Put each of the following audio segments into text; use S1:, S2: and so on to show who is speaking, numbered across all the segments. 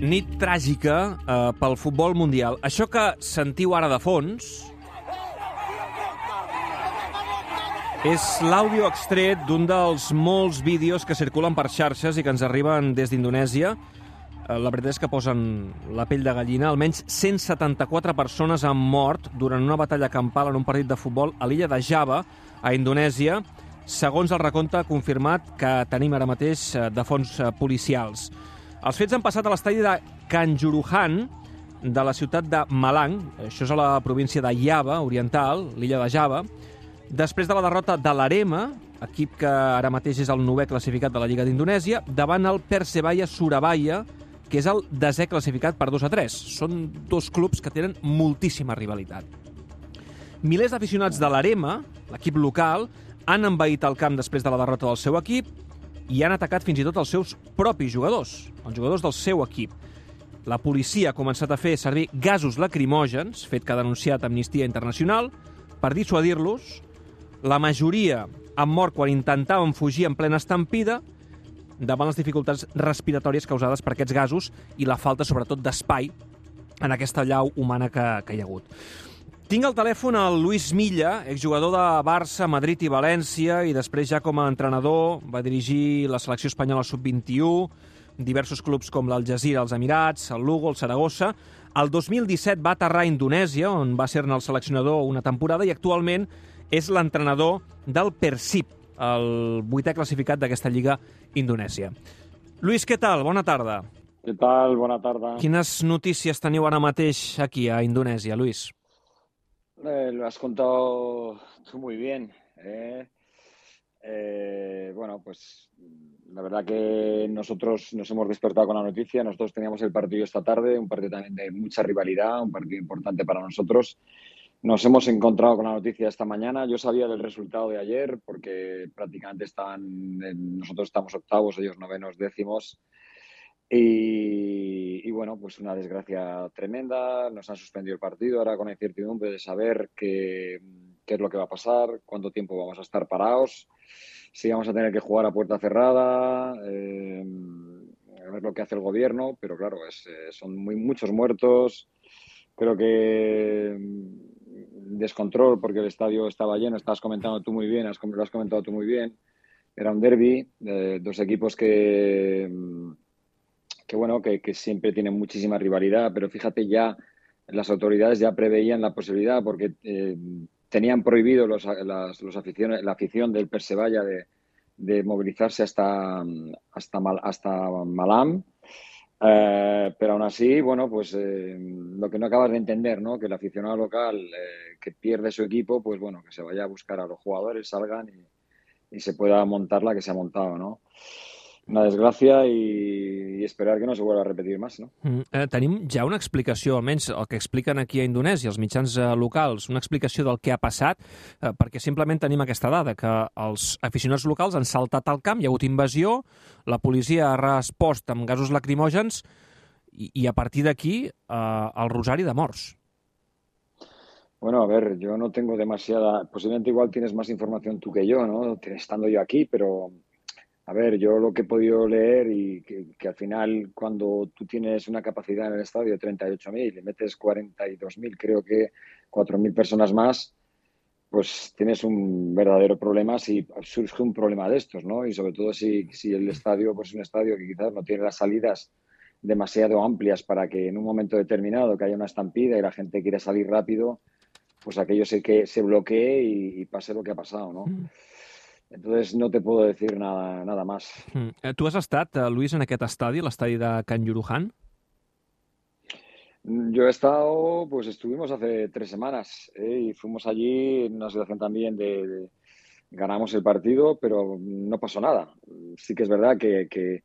S1: Nit tràgica pel futbol mundial. Això que sentiu ara de fons és l'àudio extret d'un dels molts vídeos que circulen per xarxes i que ens arriben des d'Indonèsia. La veritat és que posen la pell de gallina. Almenys 174 persones han mort durant una batalla campal en un partit de futbol a l'illa de Java, a Indonèsia, segons el recompte confirmat que tenim ara mateix de fons policials. Els fets han passat a l'estadi de Kanjuruhan, de la ciutat de Malang, això és a la província de Java Oriental, l'illa de Java, després de la derrota de l'Arema, equip que ara mateix és el 9è classificat de la Lliga d'Indonèsia, davant el Persebaya Surabaya, que és el 10è classificat per 2-3. Són dos clubs que tenen moltíssima rivalitat. Milers d'aficionats de l'Arema, l'equip local, han envaït el camp després de la derrota del seu equip i han atacat fins i tot els seus propis jugadors, els jugadors del seu equip. La policia ha començat a fer servir gasos lacrimògens, fet que ha denunciat Amnistia Internacional, per dissuadir-los. La majoria han mort quan intentaven fugir en plena estampida davant les dificultats respiratòries causades per aquests gasos i la falta, sobretot, d'espai en aquesta llau humana que hi ha hagut. Tinc al telèfon el Luis Milla, exjugador de Barça, Madrid i València, i després ja com a entrenador va dirigir la selecció espanyola sub-21, diversos clubs com l'Al-Jazira, els Emirats, el Lugo, el Saragossa. El 2017 va aterrar a Indonèsia, on va ser-ne el seleccionador una temporada, i actualment és l'entrenador del Persib, el 8è classificat d'aquesta lliga indonèsia. Luis, què tal? Bona tarda.
S2: Què tal? Bona tarda.
S1: Quines notícies teniu ara mateix aquí a Indonèsia, Luis?
S2: Lo has contado tú muy bien. Bueno, pues la verdad que nosotros nos hemos despertado con la noticia. Nosotros teníamos el partido esta tarde, un partido también de mucha rivalidad, un partido importante para nosotros. Nos hemos encontrado con la noticia esta mañana. Yo sabía del resultado de ayer porque prácticamente nosotros estamos octavos, ellos novenos, décimos. Y bueno, pues una desgracia tremenda. Nos han suspendido el partido ahora con la incertidumbre de saber qué es lo que va a pasar, cuánto tiempo vamos a estar parados, si vamos a tener que jugar a puerta cerrada, a ver lo que hace el gobierno. Pero claro, son muchos muertos. Creo que descontrol porque el estadio estaba lleno. Lo has comentado tú muy bien. Era un derbi de dos equipos que siempre tienen muchísima rivalidad, pero fíjate, ya las autoridades ya preveían la posibilidad porque tenían prohibido la afición del Persebaya de movilizarse hasta Malang, pero aún así, bueno, pues lo que no acabas de entender, ¿no? Que el aficionado local que pierde su equipo, pues bueno, que se vaya a buscar a los jugadores, salgan y se pueda montar la que se ha montado, ¿no? Una desgràcia i esperar que no se vuelva a repetir més, no?
S1: Tenim ja una explicació, almenys el que expliquen aquí a Indonèsia, els mitjans locals, una explicació del que ha passat, perquè simplement tenim aquesta dada, que els aficionats locals han saltat al camp, hi ha hagut invasió, la policia ha respost amb gasos lacrimògens i a partir d'aquí el rosari de morts.
S2: Bueno, a ver, yo no tengo demasiada... Posiblemente igual tienes más información tú que yo, ¿no? Estando yo aquí, pero... A ver, yo lo que he podido leer y que al final cuando tú tienes una capacidad en el estadio de 38.000 y metes 42.000, creo que 4.000 personas más, pues tienes un verdadero problema si surge un problema de estos, ¿no? Y sobre todo si el estadio pues es un estadio que quizás no tiene las salidas demasiado amplias para que en un momento determinado que haya una estampida y la gente quiere salir rápido, pues aquello se bloquee y pase lo que ha pasado, ¿no? Entonces no te puedo decir nada más.
S1: Tu has estat, Luis, en aquest estadi, l'estadi de Kanjuruhan?
S2: Yo he estado, pues estuvimos hace 3 semanas y fuimos allí en una situación también ganamos el partido, pero no pasó nada. Sí que es verdad que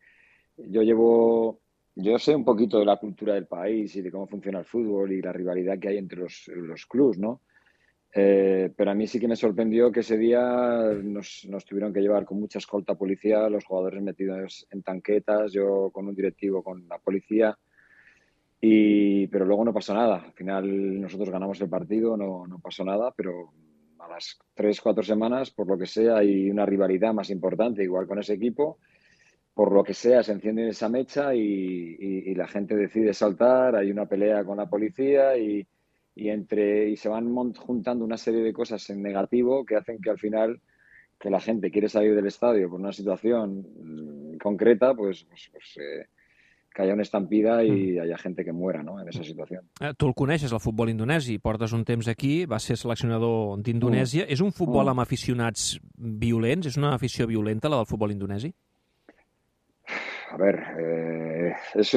S2: yo sé un poquito de la cultura del país y de cómo funciona el fútbol y la rivalidad que hay entre los clubs, ¿no? Pero a mí sí que me sorprendió que ese día nos tuvieron que llevar con mucha escolta policial, los jugadores metidos en tanquetas, yo con un directivo con la policía, pero luego no pasó nada. Al final nosotros ganamos el partido, no pasó nada, pero a las 3-4 semanas, por lo que sea, hay una rivalidad más importante, igual con ese equipo, por lo que sea, se enciende esa mecha y la gente decide saltar, hay una pelea con la policía y se van juntando una serie de cosas en negativo que hacen que al final que la gente quiere salir del estadio por una situación concreta, que haya una estampida i haya gente que muera, no?, en esa situació.
S1: Tu el coneixes, el futbol indonesi, portes un temps aquí, vas ser seleccionador d'Indonèsia. És un futbol amb aficionats violents? És una afició violenta, la del futbol indonesi?
S2: A ver, es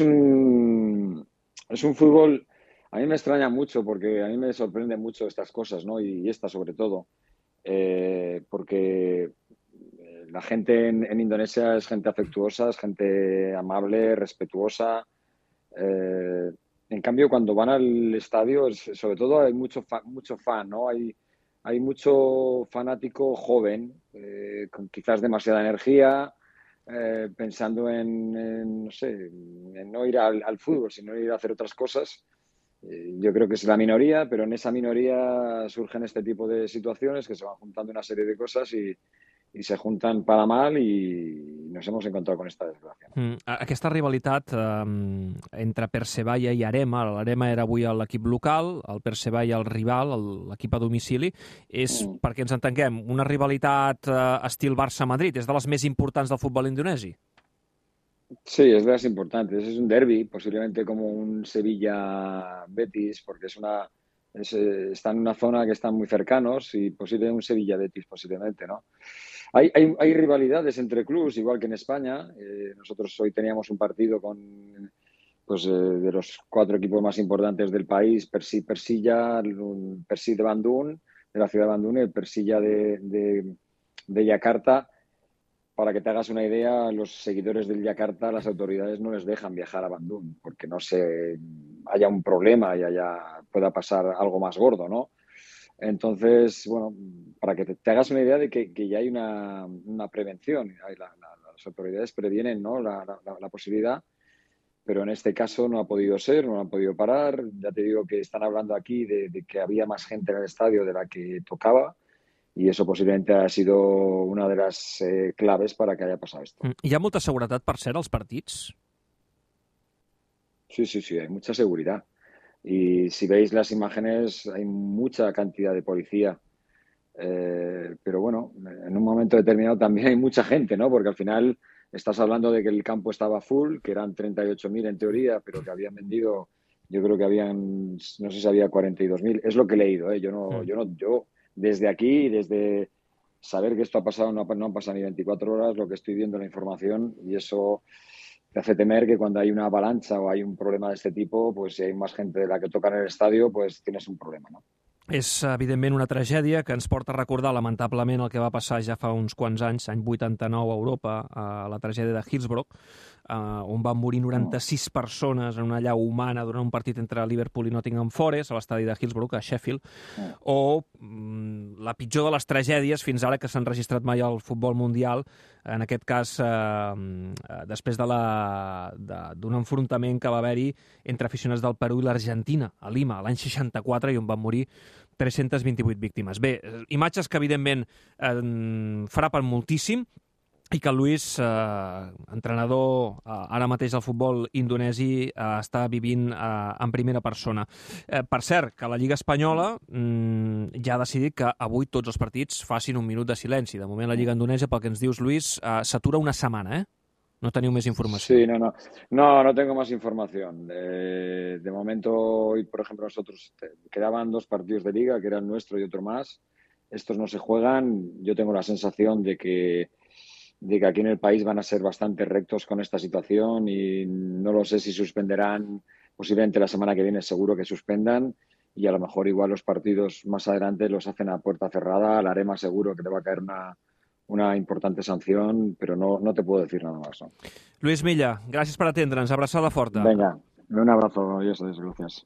S2: un fútbol, a mí me extraña mucho porque a mí me sorprende mucho estas cosas, ¿no? Y esta sobre todo, porque la gente en Indonesia es gente afectuosa, es gente amable, respetuosa. En cambio, cuando van al estadio, sobre todo hay mucho fan, ¿no? Hay mucho fanático joven, con quizás demasiada energía, pensando no sé, en no ir al fútbol, sino ir a hacer otras cosas. Yo creo que es la minoría, pero en esa minoría surgen este tipo de situaciones que se van juntando una serie de cosas y se juntan para mal i nos hemos encontrado con esta desgràcia.
S1: Aquesta rivalitat entre Persebaya i Arema, l'Arema era avui l'equip local, el Persebaya el rival, l'equip a domicili, és, perquè ens entenguem, una rivalitat estil Barça-Madrid, és de les més importants del futbol indonesi?
S2: Sí, es de las importantes. Es un derbi, posiblemente como un Sevilla-Betis, porque está en una zona que están muy cercanos y posiblemente un Sevilla-Betis, posiblemente, ¿no? Hay rivalidades entre clubes, igual que en España. Nosotros hoy teníamos un partido con de los 4 equipos más importantes del país, Persilla, Persi de Bandung, de la ciudad de Bandung, y el Persilla de Yakarta. Para que te hagas una idea, los seguidores del Yakarta, las autoridades no les dejan viajar a Bandung porque no haya un problema y pueda pasar algo más gordo, ¿no? Entonces, bueno, para que te hagas una idea de que ya hay una prevención. Las autoridades previenen, ¿no?, la posibilidad, pero en este caso no ha podido ser, no han podido parar. Ya te digo que están hablando aquí de que había más gente en el estadio de la que tocaba. Y eso posiblemente ha sido una de las claves para que haya pasado esto.
S1: Hi ha molta seguretat, per cert, als partits?
S2: Sí, hay mucha seguridad. Y si veis las imágenes, hay mucha cantidad de policía. Pero bueno, en un momento determinado también hay mucha gente, ¿no? Porque al final estás hablando de que el campo estaba full, que eran 38.000 en teoría, pero que habían vendido, yo creo que habían, no sé si había 42.000. Es lo que he leído, ¿eh? Yo desde aquí, desde saber que esto ha pasado, no han pasado ni 24 horas, lo que estoy viendo la información, y eso te hace temer que cuando hay una avalancha o hay un problema de este tipo, pues si hay más gente de la que toca en el estadio, pues tienes un problema, ¿no?
S1: És, evidentment, una tragèdia que ens porta a recordar, lamentablement, el que va passar ja fa uns quants anys, any 89 a Europa, la tragèdia de Hillsborough, on van morir 96 persones en una llau humana durant un partit entre Liverpool i Nottingham Forest, a l'estadi de Hillsborough, a Sheffield, o la pitjor de les tragèdies fins ara que s'han registrat mai al futbol mundial, en aquest cas després d'un enfrontament que va haver-hi entre aficionats del Perú i l'Argentina, a Lima, l'any 64, i on van morir 328 víctimes. Bé, imatges que evidentment frapen moltíssim, i que el Luis, entrenador ara mateix del futbol indonesi, està vivint en primera persona. Per cert, que la Lliga Espanyola ja ha decidit que avui tots els partits facin un minut de silenci. De moment la Lliga Indonèsia, pel que ens dius, Luis, s'atura una setmana, No teniu més informació.
S2: Sí, no tengo más información. De momento, hoy, por ejemplo, nosotros quedaban 2 partidos de Liga, que era el nuestro y otro más. Estos no se juegan. Yo tengo la sensación de que aquí en el país van a ser bastante rectos con esta situación y no lo sé si suspenderán, posiblemente la semana que viene seguro que suspendan y a lo mejor igual los partidos más adelante los hacen a puerta cerrada. Al Arema seguro que le va a caer una importante sanción, pero no te puedo decir nada más, ¿no?
S1: Luis Milla, gràcies per atendre'ns. Abraçada forta.
S2: Venga, un abrazo y eso, gracias.